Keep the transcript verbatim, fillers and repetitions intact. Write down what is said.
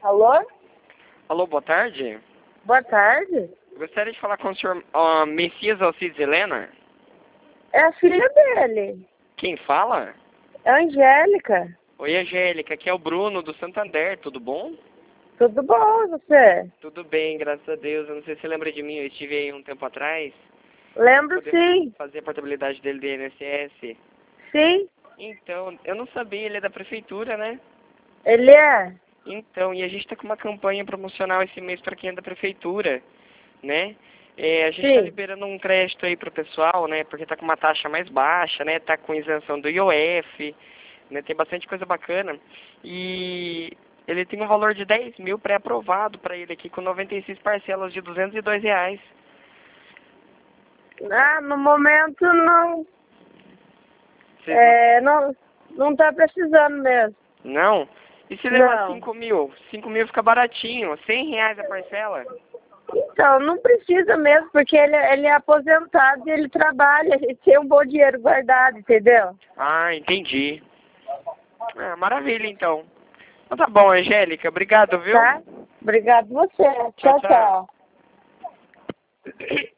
Alô? Alô, boa tarde. Boa tarde. Gostaria de falar com o senhor uh, Messias Alcides Helena. É a filha dele. Quem fala? É a Angélica. Oi, Angélica. Aqui é o Bruno, do Santander. Tudo bom? Tudo bom, você? Tudo bem, graças a Deus. Eu não sei se você lembra de mim. Eu estive aí um tempo atrás. Lembro, Poder sim. fazer a portabilidade dele do I N S S. Sim, Então, eu não sabia. Ele é da prefeitura, né? ele é. Então, e a gente está com uma campanha promocional esse mês para quem é da prefeitura, né? É, a gente está Sim. liberando um crédito aí para o pessoal, né? Porque está com uma taxa mais baixa, né? Está com isenção do I O F, né? Tem bastante coisa bacana. E ele tem um valor de dez mil pré-aprovado para ele aqui, com noventa e seis parcelas de duzentos e dois reais. Ah, no momento não. Vocês É, não, não tá precisando mesmo. não? Não? E se levar Não. cinco mil? cinco mil fica baratinho, cem reais a parcela. Então, não precisa mesmo, porque ele, ele é aposentado e ele trabalha, ele tem um bom dinheiro guardado, entendeu? Ah, entendi. Ah, maravilha, então. Então tá bom, Angélica. Obrigado, viu? Tá? Obrigado você. Tchau, Tchau, tchau. tchau.